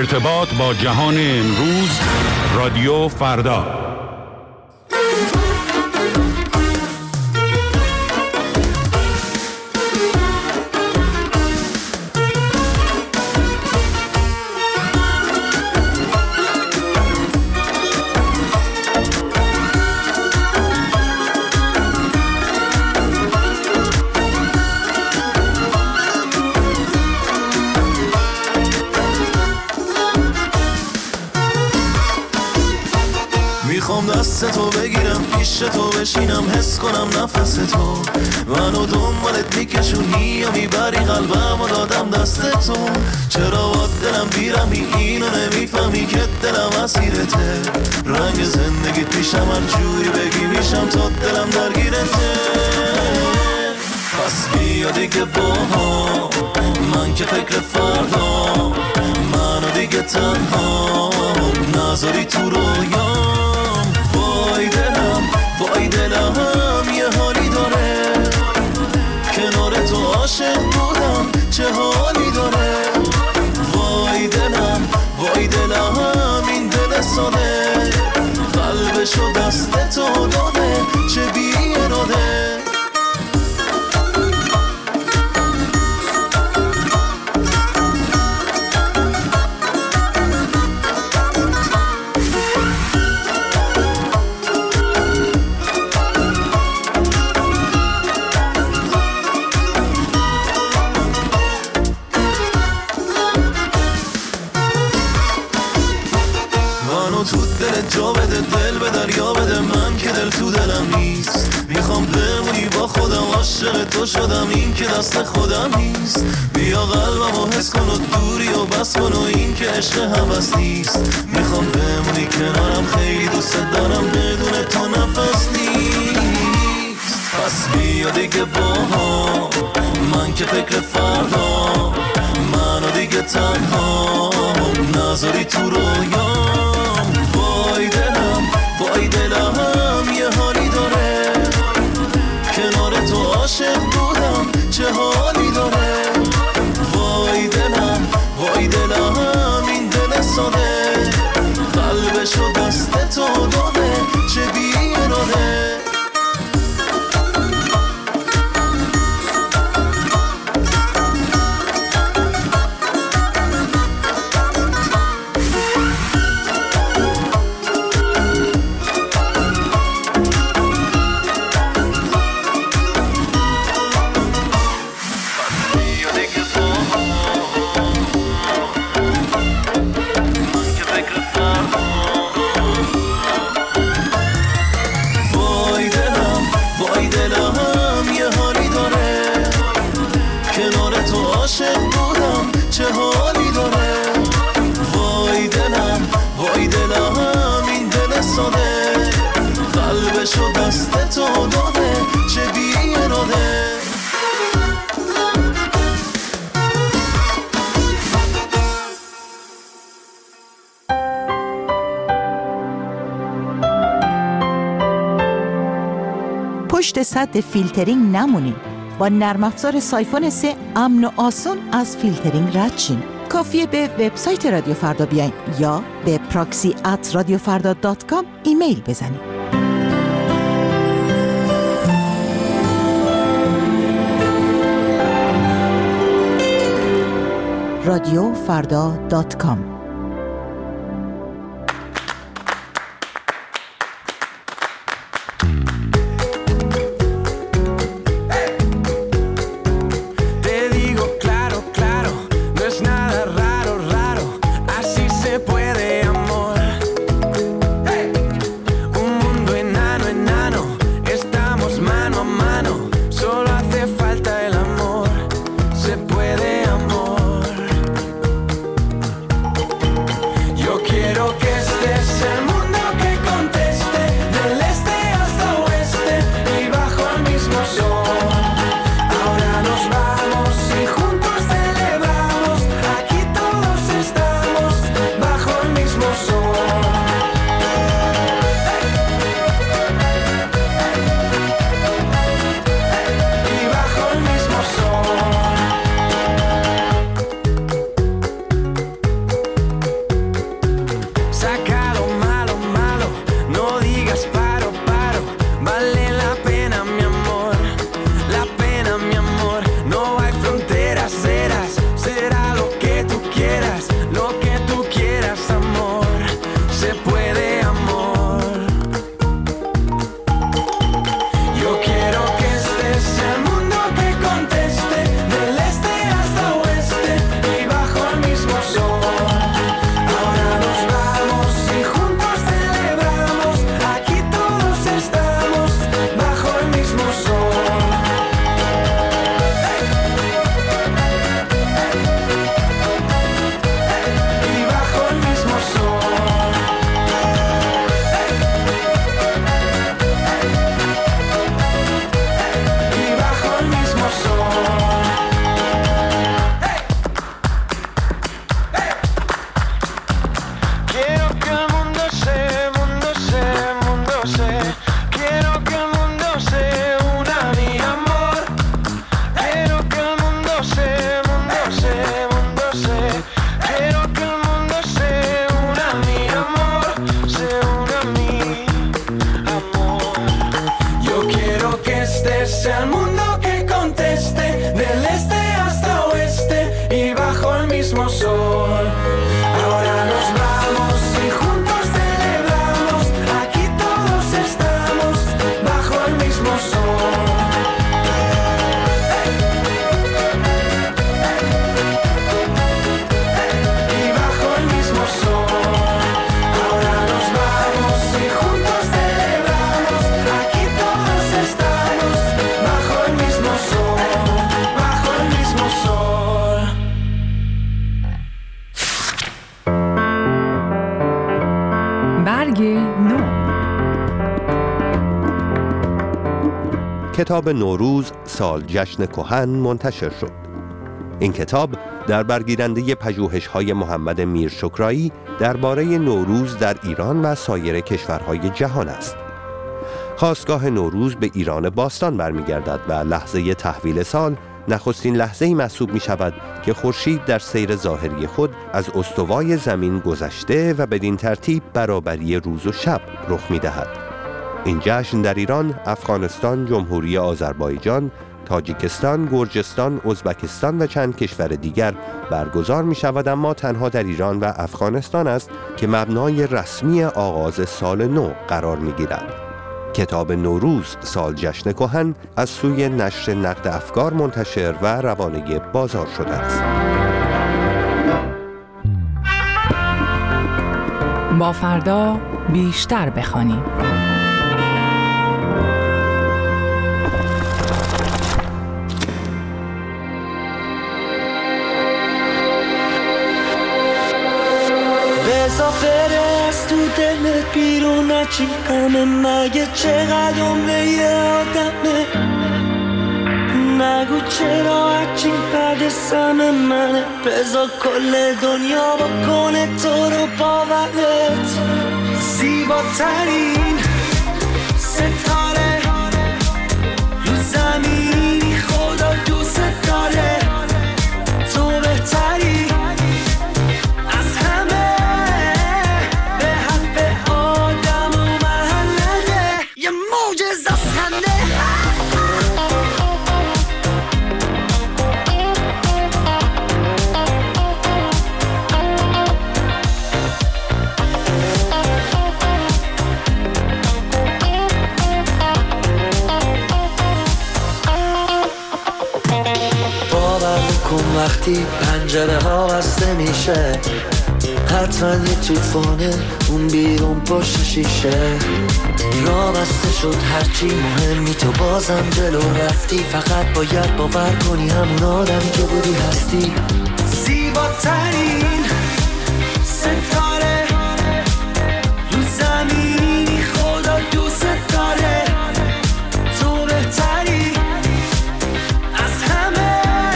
ارتباط با جهان امروز، رادیو فردا. دست تو بگیرم، پیش تو بشینم، حس کنم نفس تو منو دنبالت میکشونی یا میبری قلبم و دادم دست تو. چرا با دلم بیرمی اینو نمیفهمی که دلم اسیرته، رنگ زندگیت پیشم هر جوری بگی میشم تا دلم درگیرته. پس بیا دیگه با من که فکر فردا، منو دیگه تنها نذاری تو رویام. وای دلم یه حالی داره، کنار تو عاشق بودم چه حالی داره. وای دلم این دل ساده، قلبشو دست تو داده چه بی اراده. جا بده دل به دریا بده، من که دل تو دلم نیست. میخوام بمونی با خودم، عاشق تو شدم این که دست خودم نیست. بیا قلبمو حس کن و دوری و بس کن و این که عشق هوس نیست. میخوام بمونی کنارم، خیلی دوست دارم، بدون تو نفس نیست. پس بیا دیگه با من که فکر فردا، منو دیگه تنها نذاری تو رویام. وای دلم یه حالی داره، کنار تو عاشق بودم چه حالی داره. وای دلم این دل ساده، قلبشو دست تو داده چه بی اراده. قلبشو دست تو داده چه بی اراده. پشت سد فیلترینگ نمونین. با نرم افزار سایفون 3 امن و آسون از فیلترینگ رد شین. کافیه به وبسایت رادیو فردا بیاین یا به proxy@radiofarda.com ایمیل بزنید. radiofarda.com. mismo sol. Ahora nos vamos y juntos celebramos. Aquí todos estamos bajo el mismo sol. Y bajo el mismo sol. Ahora nos vamos y juntos celebramos. Aquí todos estamos bajo el mismo sol. Bajo el mismo sol. برگ نو. کتاب نوروز سال جشن کهن منتشر شد. این کتاب در برگیرنده پژوهش‌های محمد میرشکرایی درباره نوروز در ایران و سایر کشورهای جهان است. خاستگاه نوروز به ایران باستان برمیگردد و لحظه تحویل سال نخستین لحظه‌ای محسوب می‌شود که خورشید در سیر ظاهری خود از استوای زمین گذشته و بدین ترتیب برابری روز و شب رخ می‌دهد. این جشن در ایران، افغانستان، جمهوری آذربایجان، تاجیکستان، گرجستان، ازبکستان و چند کشور دیگر برگزار می‌شود، اما تنها در ایران و افغانستان است که مبنای رسمی آغاز سال نو قرار می‌گیرد. کتاب نوروز سال جشن کهن از سوی نشر نقد افکار منتشر و روانه بازار شده است. با فردا بیشتر بخوانیم. بزا بره از تو دلت بیرون نچی همه مگه چقدر عمره یه آدمه نگو چرا هرچی بعد سم منه بزا کل دنیا بکنه تو رو باورت زیباترین ستاره رو زمینی خدا دوست داره تو بهتری از همه به حرف آدم و محله یه معجزه از خنده وقتی پنجره ها بسته میشه حتما یه طوفانه اون بیرون پشت شیشه راه بسته شد هرچی مهمی تو بازم جلو رفتی فقط باید باور کنی همون آدمی که بودی هستی زیباترین ستاره رو زمینی خدا دوست داره تو بهتری از همه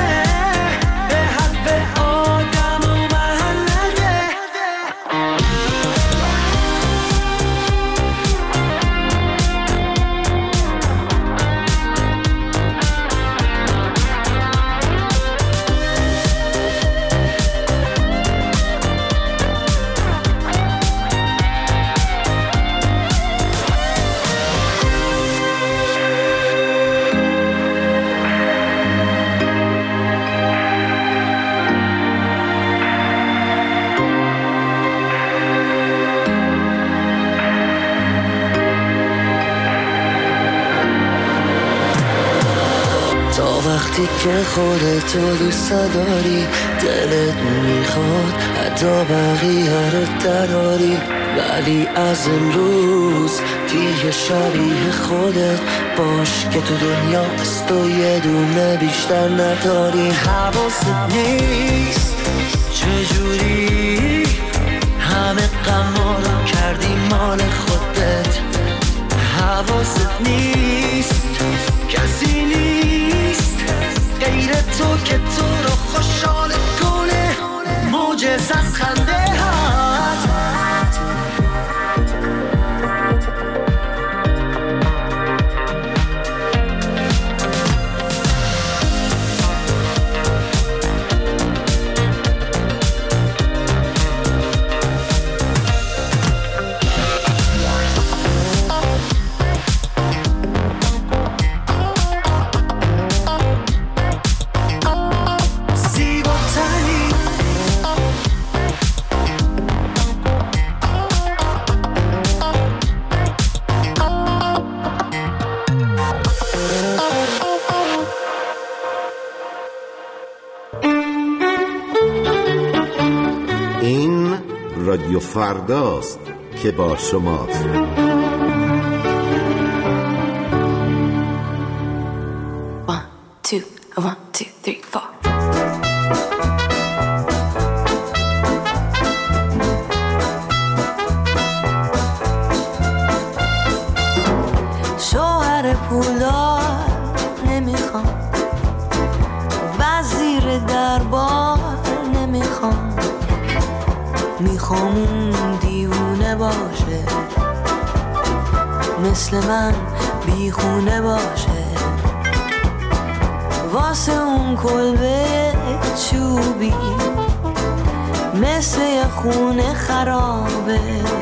وقتی که خودتو دوست داری دلت میخواد حتی بقیه رو دراری ولی از امروز دیگه شبیه خودت باش که تو دنیا از تو یه دونه بیشتر نداری حواست نیست چجوری همه غما رو کردی مال خودت حواست نیست کسی نیست غیر تو که تو رو خوشحال کنه معجزه از خنده هات رادیو فرداست که با شماست. One, two, three, four. شوهر پولدار نمیخوام، وزیر دربار نمیخوام، میخوام اون دیوونه باشه، مثل من بیخونه باشه، واسه اون کلبه چوبی مثل یه خونه خرابه،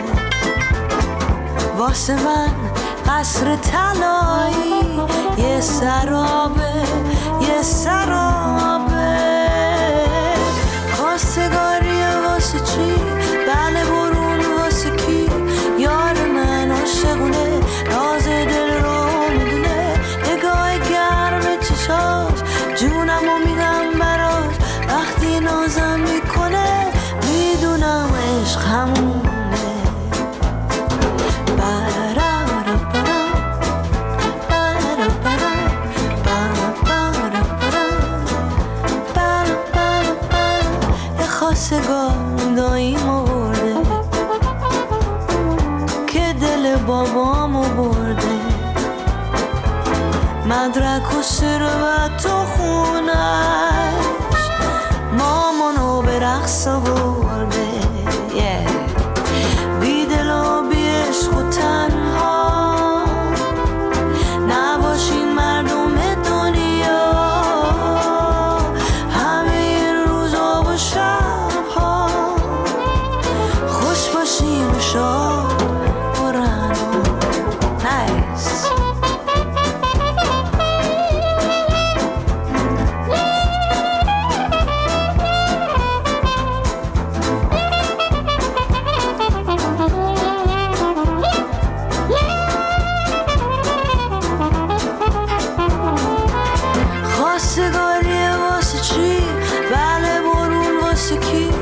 واسه من قصر طلایی یه سرابه، یه سرابه. خواستگاریه واسه چی؟ بله برون واسه کی؟ یار من عاشقونه، راز دل رو میدونه، نگاه گرم چشاش جونمو میدم براش، وقتی نازم میکنه میدونم عشق همونه. خواستگار داییمو برده که دل بابامو برده، مدرک و ثروت و خونش مامانو به رقص برده. بی دل و بی عشق و تنها نباشین مردم دنیا، همه روزا و شبها خوش باشین و شاد و رنا. نایس. خواستگاریه واسه چی؟ بله برون واسه کی؟